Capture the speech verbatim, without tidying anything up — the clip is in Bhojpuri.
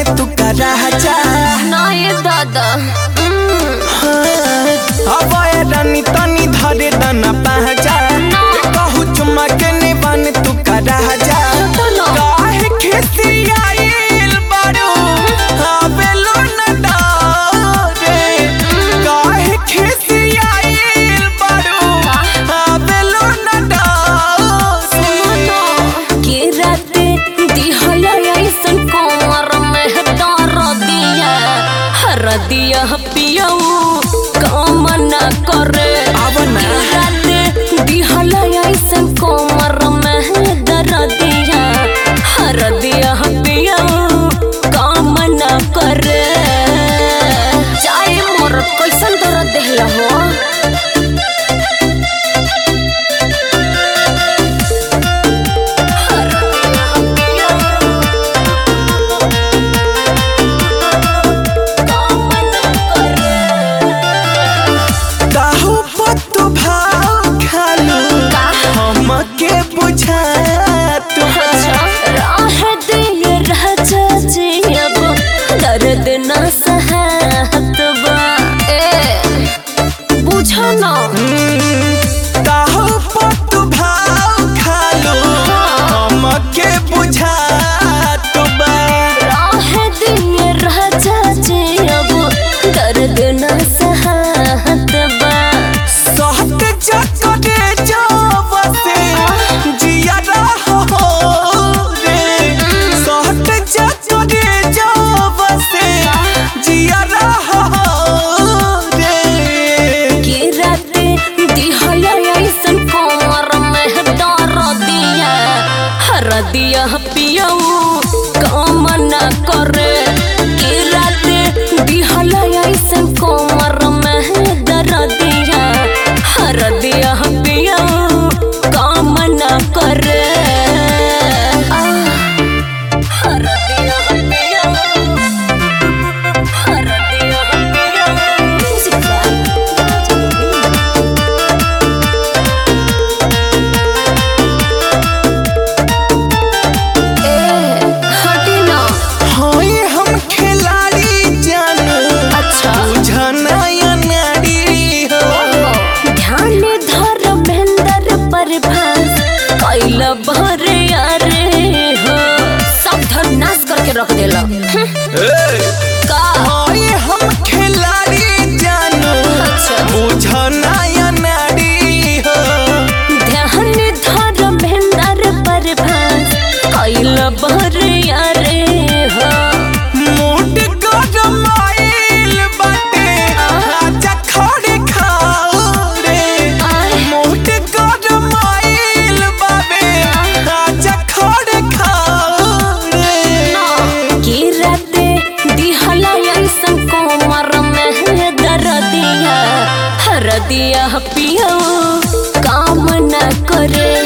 तू का राजा ना ये दादा अब रानी तनी धरे दाना पहचा कहू चुमा के निबन तू का राजा काहे खिसियाइल बारू आवेलो न डरे काहे खिसियाइल बारू आवेलो न डरे के राते दिहला ऐसन कोमर में डर दिया हर दिया पियऊ काम न करे आवना राते दिहला ऐसन कोमर में डर दिया हर दिया पियऊ काम न करे चाहे मोर कैसन दर्द देहला हो दर्द न सहत बा ए बुझा ना काहो पत भाव खालो हमके बुझा तो बा राह दिन राजा जे अब दर्द न सहत बा सहत जकरे जाव से जिया रहो रे सहत जकरे जाव से जिया रहो रे के राते दिहला ऐसन कोमर में डर दिया हर दिया पियऊ काम न करे के राते दिहला ऐसन कोमर में डर दिया हर दिया पियऊ काम न करे हर दिया पियऊ हर दिया भरे यारे हो सब धन नाश करके रख देला का हाय हम खिलाड़ी जानू बुझना या नाड़ी हो ध्यान धर भेंदर पर भास कैल भरे यारे हो मूड गरमाइल बाटे आजा खड़े खाओ रे मूड गरमाइल बाबे आजा खड़े खाओ रे के राते दिहला ऐसन कोमर में दर दिया हर दिया पियो काम न करे।